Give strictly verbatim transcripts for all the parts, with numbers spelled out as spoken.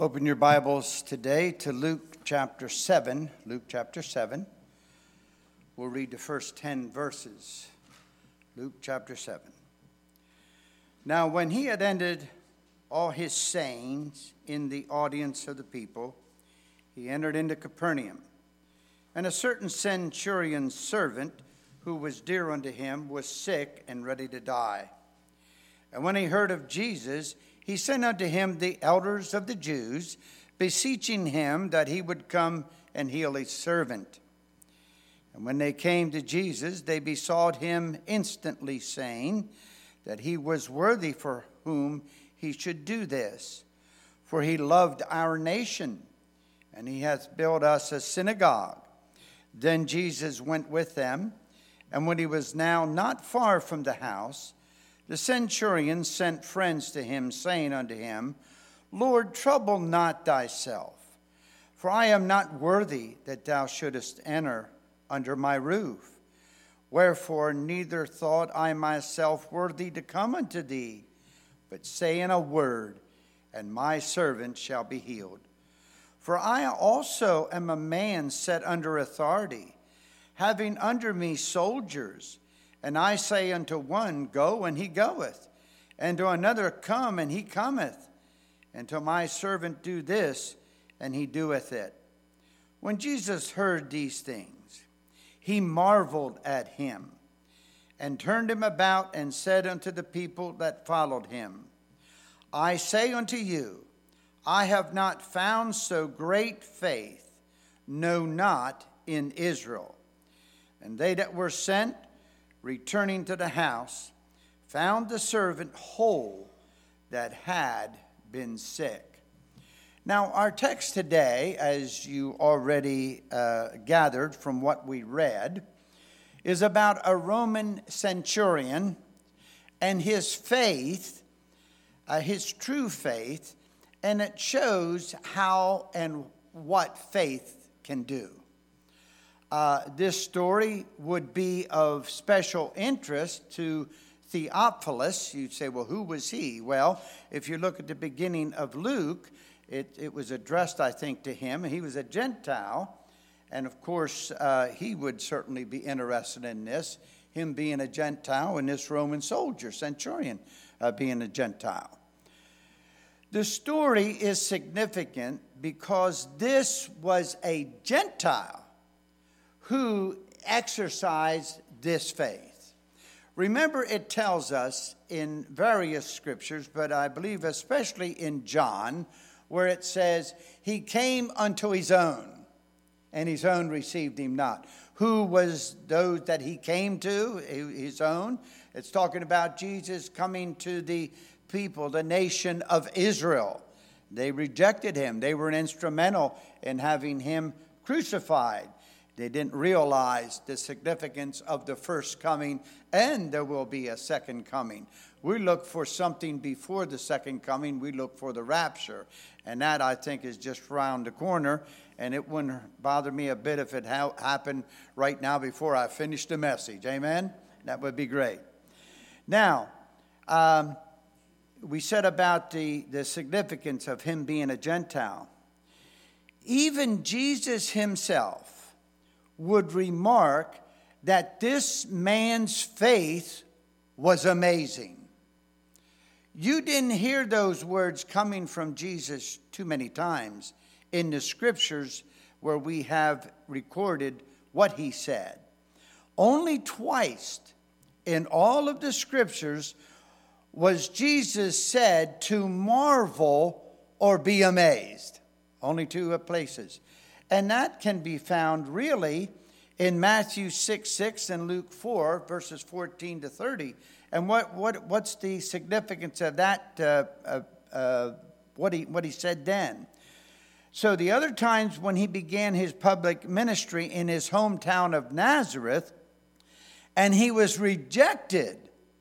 Open your Bibles today to Luke chapter seven. Luke chapter seven. We'll read the first ten verses. Luke chapter seven. Now, when he had ended all his sayings in the audience of the people, he entered into Capernaum. And a certain centurion's servant, who was dear unto him, was sick and ready to die. And when he heard of Jesus, he sent unto him the elders of the Jews, beseeching him that he would come and heal his servant. And when they came to Jesus, they besought him instantly, saying that he was worthy for whom he should do this. For he loved our nation, and he hath built us a synagogue. Then Jesus went with them, and when he was now not far from the house, the centurion sent friends to him, saying unto him, Lord, trouble not thyself, for I am not worthy that thou shouldest enter under my roof. Wherefore neither thought I myself worthy to come unto thee, but say in a word, and my servant shall be healed. For I also am a man set under authority, having under me soldiers. And I say unto one, Go, and he goeth, and to another, Come, and he cometh, and to my servant, Do this, and he doeth it. When Jesus heard these things, he marveled at him, and turned him about, and said unto the people that followed him, I say unto you, I have not found so great faith, no, not in Israel. And they that were sent, returning to the house, found the servant whole that had been sick. Now, our text today, as you already uh, gathered from what we read, is about a Roman centurion and his faith, uh, his true faith, and it shows how and what faith can do. Uh, this story would be of special interest to Theophilus. You'd say, well, who was he? Well, if you look at the beginning of Luke, it, it was addressed, I think, to him. He was a Gentile, and of course, uh, he would certainly be interested in this, him being a Gentile and this Roman soldier, centurion, uh, being a Gentile. The story is significant because this was a Gentile who exercised this faith. Remember, it tells us in various scriptures, but I believe especially in John, where it says, he came unto his own, and his own received him not. Who was those that he came to, his own? It's talking about Jesus coming to the people, the nation of Israel. They rejected him. They were instrumental in having him crucified. They didn't realize the significance of the first coming, and there will be a second coming. We look for something before the second coming. We look for the rapture. And that, I think, is just around the corner. And it wouldn't bother me a bit if it ha- happened right now before I finish the message. Amen? That would be great. Now, um, we said about the, the significance of him being a Gentile. Even Jesus himself would remark that this man's faith was amazing. You didn't hear those words coming from Jesus too many times in the scriptures where we have recorded what he said. Only twice in all of the scriptures was Jesus said to marvel or be amazed. Only two places. And that can be found really in Matthew six six and Luke four, verses fourteen to thirty. And what, what what's the significance of that, uh, uh, uh, what he what he said then? So the other times when he began his public ministry in his hometown of Nazareth, and he was rejected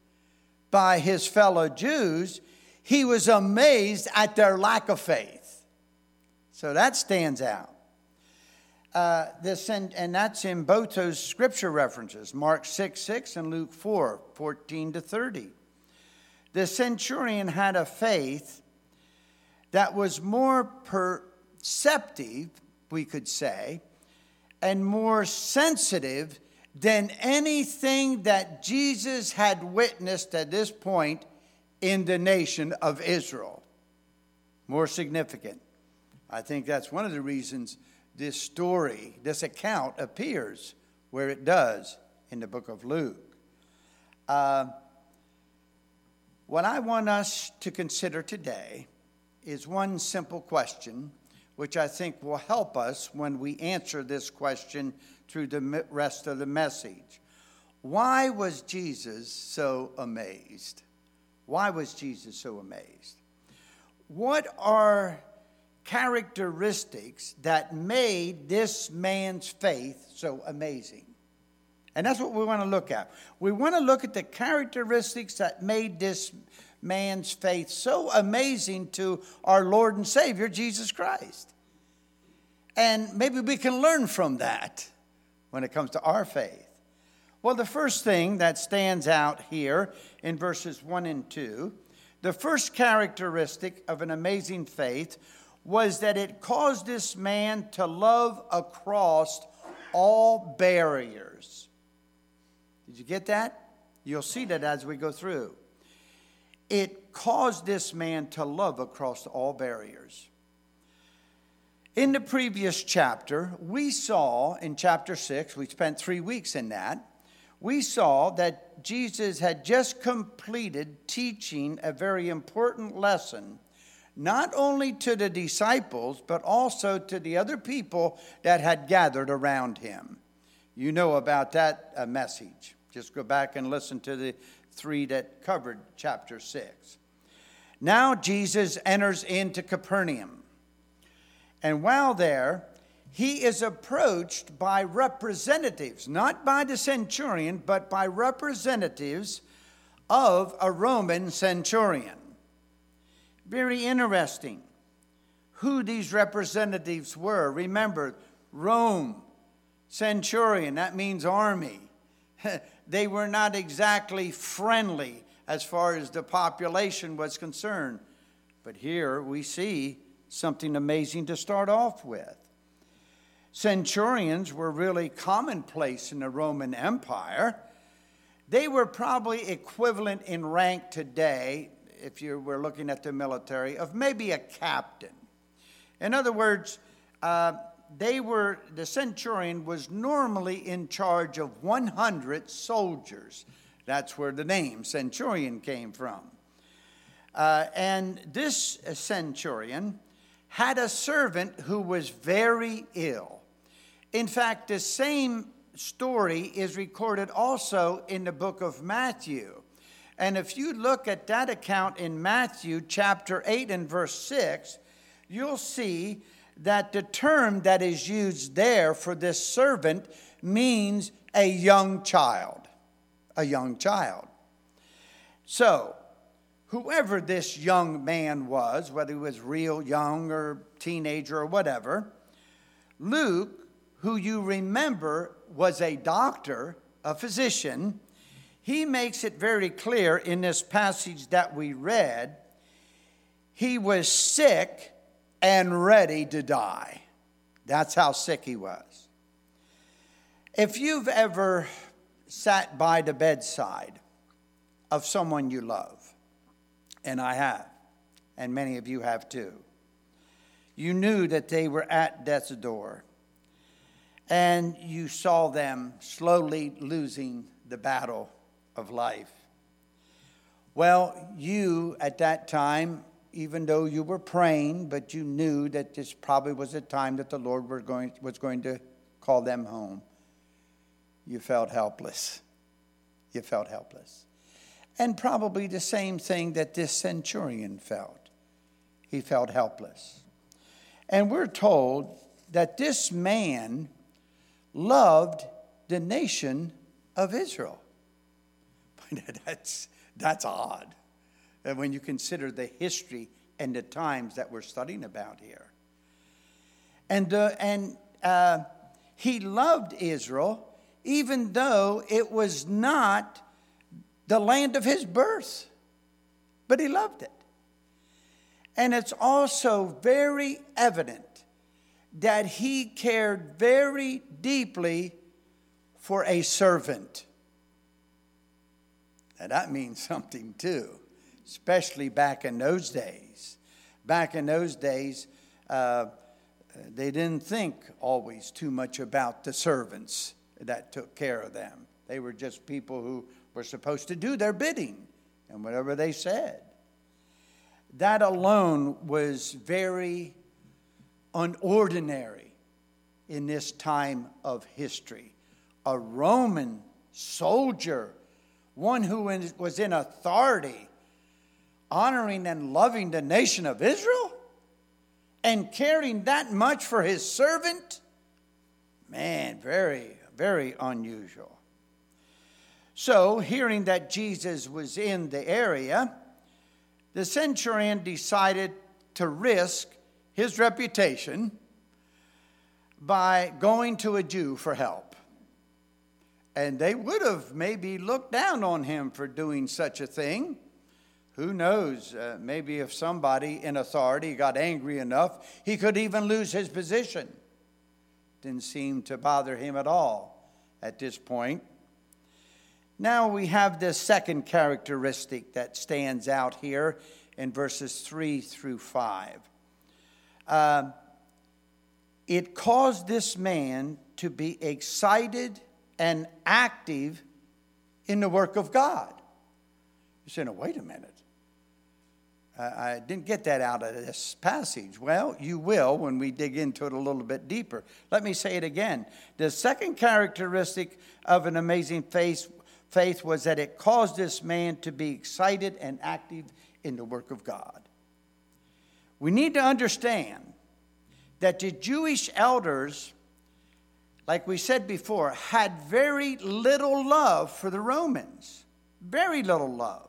by his fellow Jews, he was amazed at their lack of faith. So that stands out. Uh, this and, and that's in both those scripture references, Mark six six and Luke four fourteen to thirty. The centurion had a faith that was more perceptive, we could say, and more sensitive than anything that Jesus had witnessed at this point in the nation of Israel. More significant. I think that's one of the reasons this story, this account appears where it does in the book of Luke. Uh, what I want us to consider today is one simple question, which I think will help us when we answer this question through the rest of the message. Why was Jesus so amazed? Why was Jesus so amazed? What are characteristics that made this man's faith so amazing? And that's what we want to look at. We want to look at the characteristics that made this man's faith so amazing to our Lord and Savior, Jesus Christ. And maybe we can learn from that when it comes to our faith. Well, the first thing that stands out here in verses one and two, the first characteristic of an amazing faith was that it caused this man to love across all barriers. Did you get that? You'll see that as we go through. It caused this man to love across all barriers. In the previous chapter, we saw in chapter six, we spent three weeks in that, we saw that Jesus had just completed teaching a very important lesson, not only to the disciples, but also to the other people that had gathered around him. You know about that uh, message. Just go back and listen to the three that covered chapter six. Now Jesus enters into Capernaum. And while there, he is approached by representatives, not by the centurion, but by representatives of a Roman centurion. Very interesting who these representatives were. Remember, Rome, centurion, that means army. They were not exactly friendly as far as the population was concerned. But here we see something amazing to start off with. Centurions were really commonplace in the Roman Empire. They were probably equivalent in rank today, if you were looking at the military, of maybe a captain. In other words, uh, they were, the centurion was normally in charge of one hundred soldiers. That's where the name centurion came from. Uh, and this centurion had a servant who was very ill. In fact, the same story is recorded also in the book of Matthew. And if you look at that account in Matthew chapter eight and verse six, you'll see that the term that is used there for this servant means a young child. A young child. So, whoever this young man was, whether he was real young or teenager or whatever, Luke, who you remember was a doctor, a physician, he makes it very clear in this passage that we read, he was sick and ready to die. That's how sick he was. If you've ever sat by the bedside of someone you love, and I have, and many of you have too, you knew that they were at death's door, and you saw them slowly losing the battle of life. Well, you at that time, even though you were praying, but you knew that this probably was a time that the Lord were going, was going to call them home. You felt helpless. You felt helpless. And probably the same thing that this centurion felt. He felt helpless. And we're told that this man loved the nation of Israel. That's, that's odd. And when you consider the history and the times that we're studying about here. And, uh, and uh, he loved Israel even though it was not the land of his birth. But he loved it. And it's also very evident that he cared very deeply for a servant. Now that means something too, especially back in those days. Back in those days, uh, they didn't think always too much about the servants that took care of them. They were just people who were supposed to do their bidding and whatever they said. That alone was very unordinary in this time of history. A Roman soldier, one who was in authority, honoring and loving the nation of Israel, and caring that much for his servant? Man, very, very unusual. So, hearing that Jesus was in the area, the centurion decided to risk his reputation by going to a Jew for help. And they would have maybe looked down on him for doing such a thing. Who knows, uh, maybe if somebody in authority got angry enough, he could even lose his position. Didn't seem to bother him at all at this point. Now we have this second characteristic that stands out here in verses three through five. Uh, it caused this man to be excited and active in the work of God. You're saying, oh, wait a minute. I didn't get that out of this passage. Well, you will when we dig into it a little bit deeper. Let me say it again. The second characteristic of an amazing faith, faith was that it caused this man to be excited and active in the work of God. We need to understand that the Jewish elders, like we said before, had very little love for the Romans. Very little love.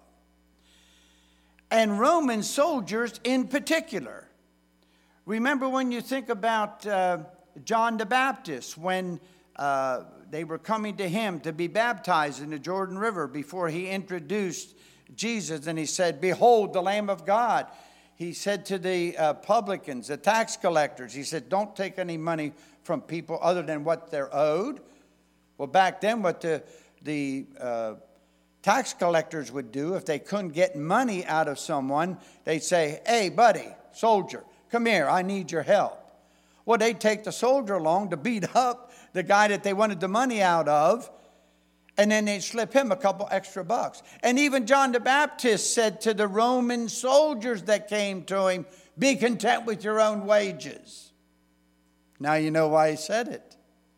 And Roman soldiers in particular. Remember when you think about uh, John the Baptist, when uh, they were coming to him to be baptized in the Jordan River before he introduced Jesus, and he said, behold, the Lamb of God. He said to the uh, publicans, the tax collectors, he said, don't take any money from people other than what they're owed. Well, back then, what the, the uh, tax collectors would do, if they couldn't get money out of someone, they'd say, hey, buddy, soldier, come here, I need your help. Well, they'd take the soldier along to beat up the guy that they wanted the money out of, and then they'd slip him a couple extra bucks. And even John the Baptist said to the Roman soldiers that came to him, be content with your own wages. Now you know why he said it.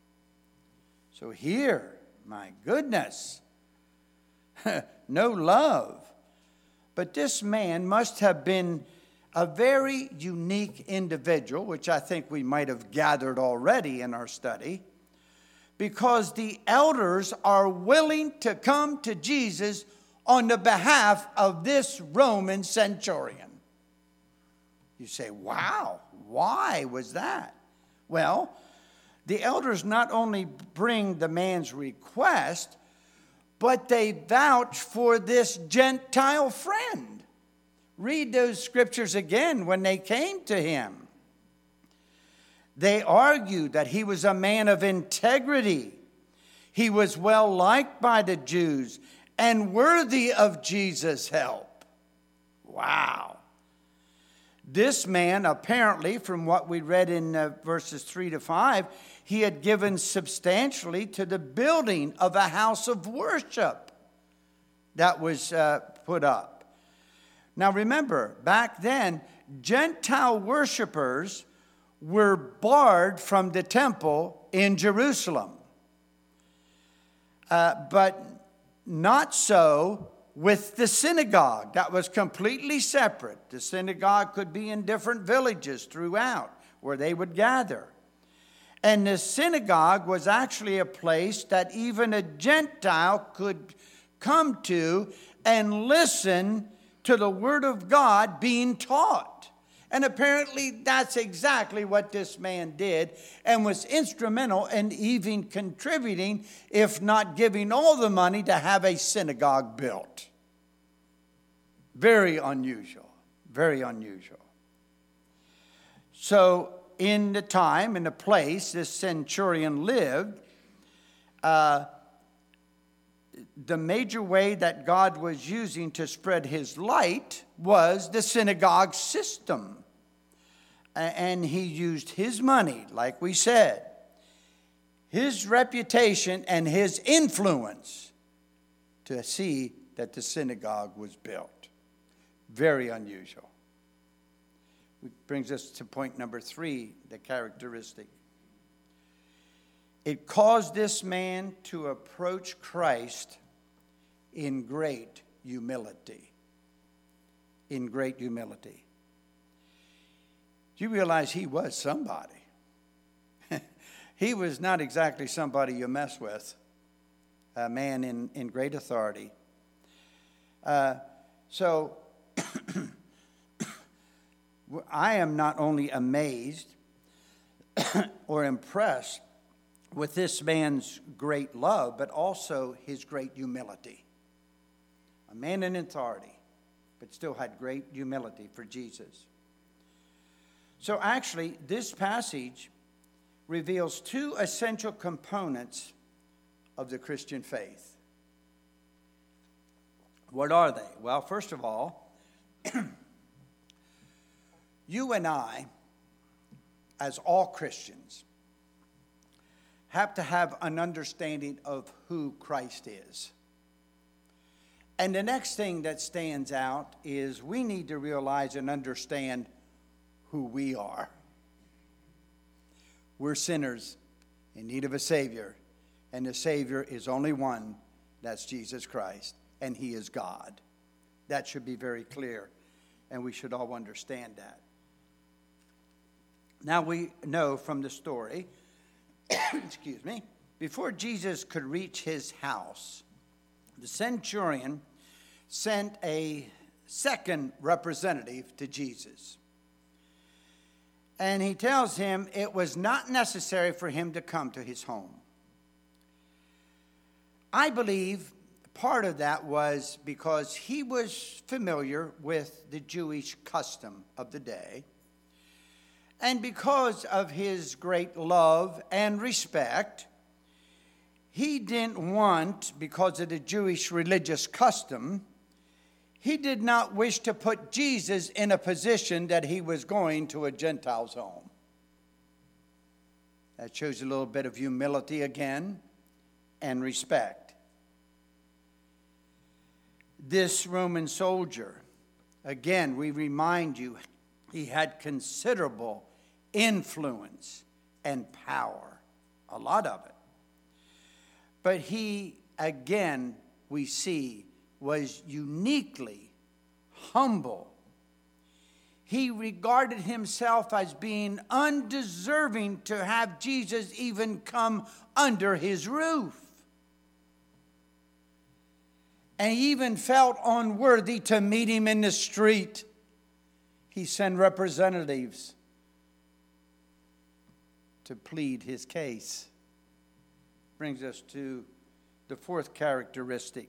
So here, my goodness, no love. But this man must have been a very unique individual, which I think we might have gathered already in our study, because the elders are willing to come to Jesus on the behalf of this Roman centurion. You say, wow, why was that? Well, the elders not only bring the man's request, but they vouch for this Gentile friend. Read those scriptures again when they came to him. They argued that he was a man of integrity. He was well liked by the Jews and worthy of Jesus' help. Wow. This man, apparently, from what we read in uh, verses three to five, he had given substantially to the building of a house of worship that was uh, put up. Now remember, back then, Gentile worshipers were barred from the temple in Jerusalem. Uh, but not so with the synagogue. That was completely separate. The synagogue could be in different villages throughout where they would gather. And the synagogue was actually a place that even a Gentile could come to and listen to the Word of God being taught. And apparently that's exactly what this man did, and was instrumental in even contributing, if not giving all the money, to have a synagogue built. Very unusual. Very unusual. So in the time, in the place this centurion lived, uh, the major way that God was using to spread his light was the synagogue system. And he used his money, like we said, his reputation and his influence to see that the synagogue was built. Very unusual. Which brings us to point number three, the characteristic. It caused this man to approach Christ in great humility. In great humility. Do you realize he was somebody? He was not exactly somebody you mess with. A man in, in great authority. Uh, so, I am not only amazed or impressed with this man's great love, but also his great humility. A man in authority, but still had great humility for Jesus. So actually, this passage reveals two essential components of the Christian faith. What are they? Well, first of all, you and I, as all Christians, have to have an understanding of who Christ is. And the next thing that stands out is we need to realize and understand who we are. We're sinners in need of a Savior, and the Savior is only one, that's Jesus Christ, and He is God. That should be very clear, and we should all understand that. Now we know from the story, excuse me, before Jesus could reach his house, the centurion sent a second representative to Jesus. And he tells him it was not necessary for him to come to his home. I believe part of that was because he was familiar with the Jewish custom of the day. And because of his great love and respect, he didn't want, because of the Jewish religious custom, he did not wish to put Jesus in a position that he was going to a Gentile's home. That shows a little bit of humility again and respect. This Roman soldier, again, we remind you, he had considerable influence and power, a lot of it. But he, again, we see, was uniquely humble. He regarded himself as being undeserving to have Jesus even come under his roof. And he even felt unworthy to meet him in the street. He sent representatives to plead his case. Brings us to the fourth characteristic.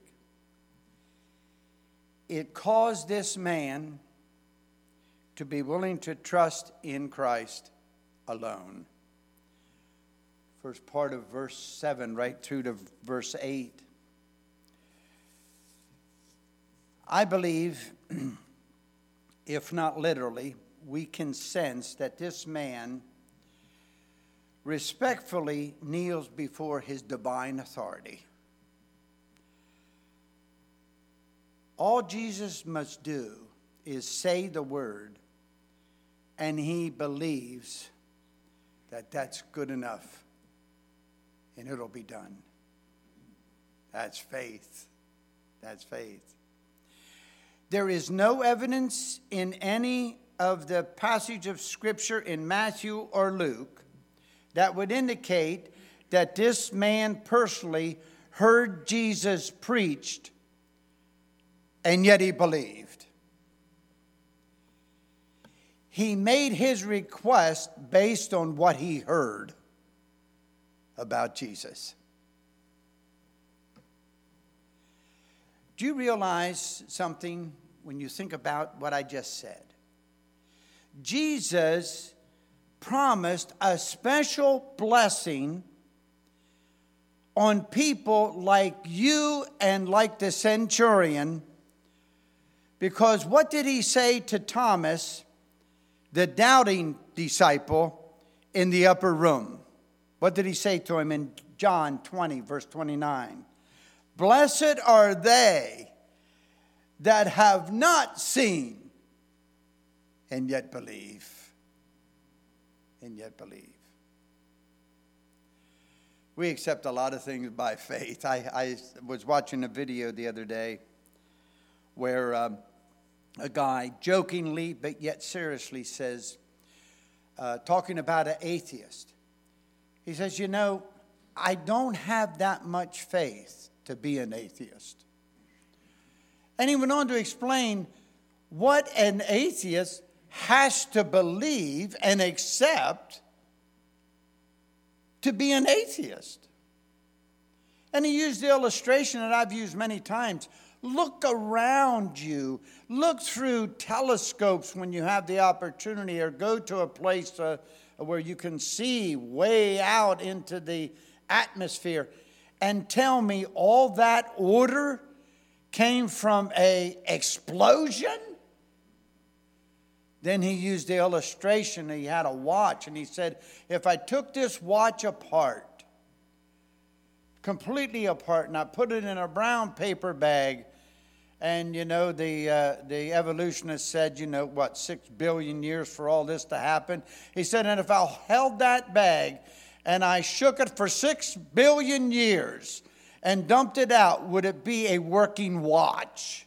It caused this man to be willing to trust in Christ alone. First part of verse seven, right through to verse eight. I believe, if not literally, we can sense that this man respectfully kneels before his divine authority. All Jesus must do is say the word, and he believes that that's good enough, and it'll be done. That's faith. That's faith. There is no evidence in any of the passage of Scripture in Matthew or Luke that would indicate that this man personally heard Jesus preached, and yet he believed. He made his request based on what he heard about Jesus. Do you realize something when you think about what I just said? Jesus promised a special blessing on people like you and like the centurion, because what did he say to Thomas, the doubting disciple, in the upper room? What did he say to him in John twenty, verse twenty-nine? Blessed are they that have not seen and yet believe. And yet believe. We accept a lot of things by faith. I, I was watching a video the other day where um, a guy jokingly but yet seriously says, uh, talking about an atheist, he says, you know, I don't have that much faith to be an atheist. And he went on to explain what an atheist has to believe and accept to be an atheist. And he used the illustration that I've used many times. Look around you. Look through telescopes when you have the opportunity, or go to a place uh, where you can see way out into the atmosphere, and tell me all that order came from an explosion? Then he used the illustration. He had a watch, and he said, if I took this watch apart, completely apart, and I put it in a brown paper bag, and, you know, the uh, the evolutionist said, you know, what, six billion years for all this to happen? He said, and if I held that bag and I shook it for six billion years and dumped it out, would it be a working watch?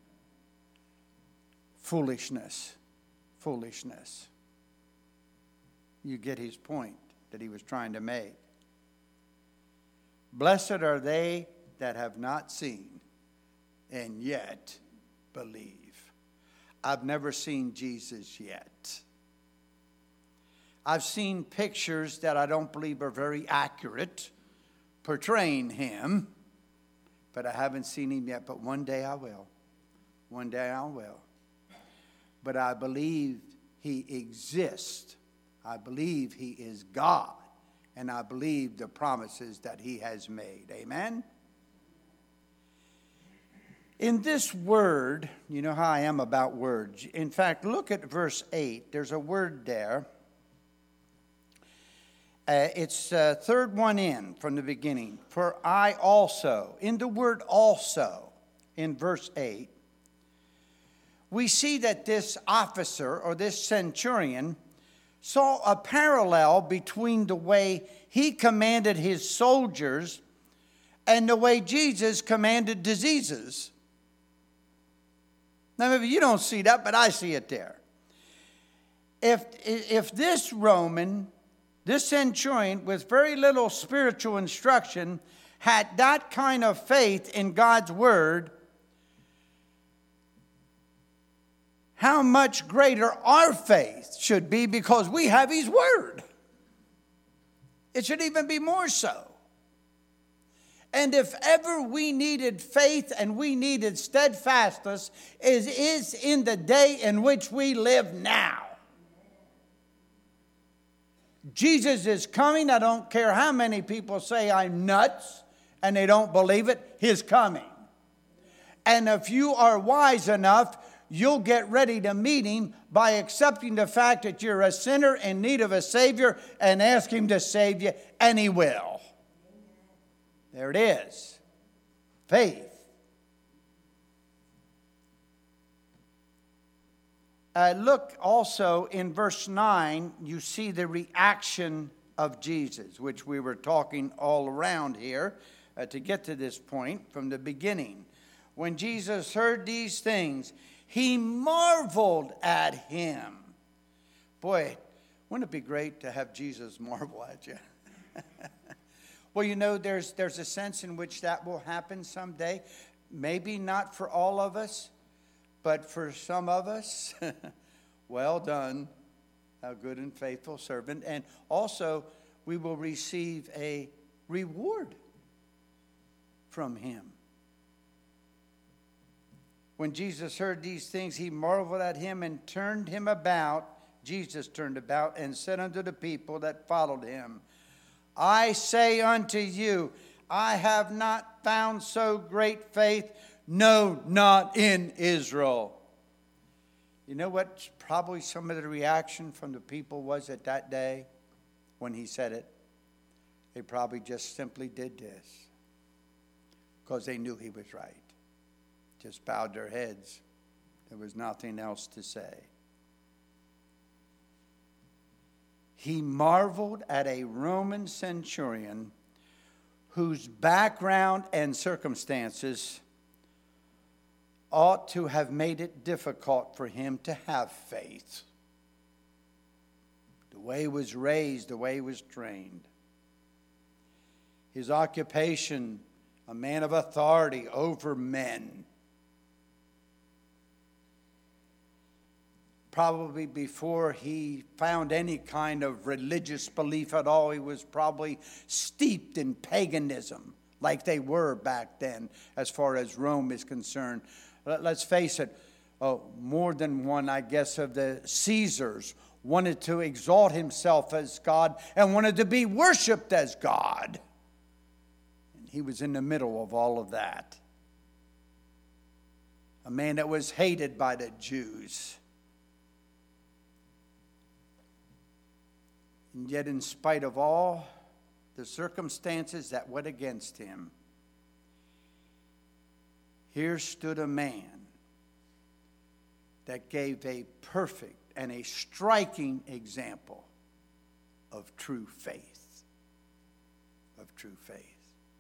Foolishness. Foolishness. You get his point that he was trying to make. Blessed are they that have not seen and yet believe. I've never seen Jesus yet. I've seen pictures that I don't believe are very accurate portraying him, but I haven't seen him yet. But one day I will. One day I will. But I believe he exists. I believe he is God. And I believe the promises that he has made. Amen? In this word, you know how I am about words. In fact, look at verse eight. There's a word there. Uh, it's uh, third one in from the beginning. For I also. In the word also, in verse eight, we see that this officer or this centurion saw a parallel between the way he commanded his soldiers and the way Jesus commanded diseases. Now, maybe you don't see that, but I see it there. If, if this Roman, this centurion with very little spiritual instruction had that kind of faith in God's word, how much greater our faith should be because we have his word. It should even be more so. And if ever we needed faith and we needed steadfastness, it is in the day in which we live now. Jesus is coming. I don't care how many people say I'm nuts and they don't believe it. He's coming. And if you are wise enough, you'll get ready to meet him by accepting the fact that you're a sinner in need of a Savior and ask him to save you, and he will. There it is. Faith. Uh, look also in verse nine, you see the reaction of Jesus, which we were talking all around here uh, to get to this point from the beginning. When Jesus heard these things, he marveled at him. Boy, wouldn't it be great to have Jesus marvel at you? Well, you know, there's there's a sense in which that will happen someday. Maybe not for all of us, but for some of us. Well done, thou good and faithful servant. And also, we will receive a reward from him. When Jesus heard these things, he marveled at him and turned him about, Jesus turned about and said unto the people that followed him, I say unto you, I have not found so great faith, no, not in Israel. You know what probably some of the reaction from the people was at that day when he said it? They probably just simply did this because they knew he was right. Just bowed their heads. There was nothing else to say. He marveled at a Roman centurion whose background and circumstances ought to have made it difficult for him to have faith. The way he was raised, the way he was trained. His occupation, a man of authority over men. Probably before he found any kind of religious belief at all, he was probably steeped in paganism, like they were back then, as far as Rome is concerned. Let's face it, oh, more than one, I guess, of the Caesars wanted to exalt himself as God and wanted to be worshipped as God. And he was in the middle of all of that. A man that was hated by the Jews. And yet, in spite of all the circumstances that went against him, here stood a man that gave a perfect and a striking example of true faith. Of true faith.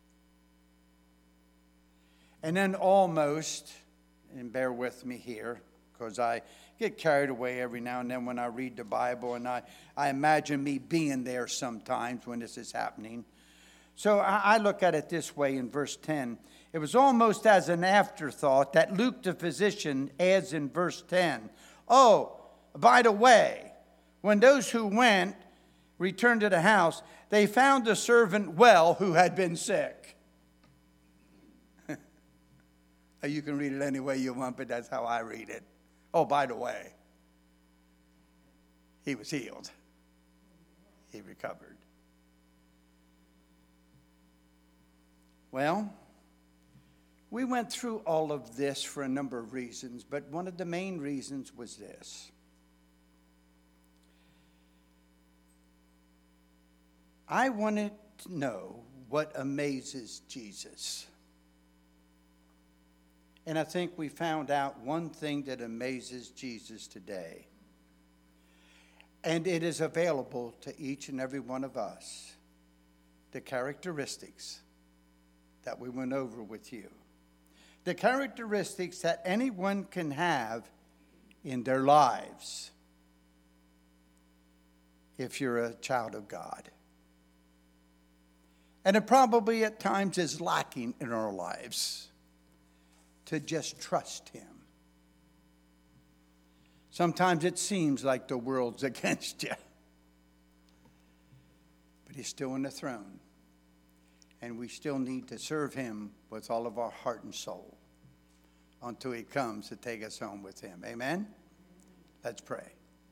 And then almost, and bear with me here, because I get carried away every now and then when I read the Bible, and I, I imagine me being there sometimes when this is happening. So I, I look at it this way in verse ten. It was almost as an afterthought that Luke the physician adds in verse ten, oh, by the way, when those who went returned to the house, they found the servant well who had been sick. You can read it any way you want, but that's how I read it. Oh, by the way, he was healed. He recovered. Well, we went through all of this for a number of reasons, but one of the main reasons was this. I wanted to know what amazes Jesus. And I think we found out one thing that amazes Jesus today. And it is available to each and every one of us. The characteristics that we went over with you. The characteristics that anyone can have in their lives if you're a child of God. And it probably at times is lacking in our lives. To just trust him. Sometimes it seems like the world's against you. But he's still on the throne. And we still need to serve him with all of our heart and soul until he comes to take us home with him. Amen? Let's pray.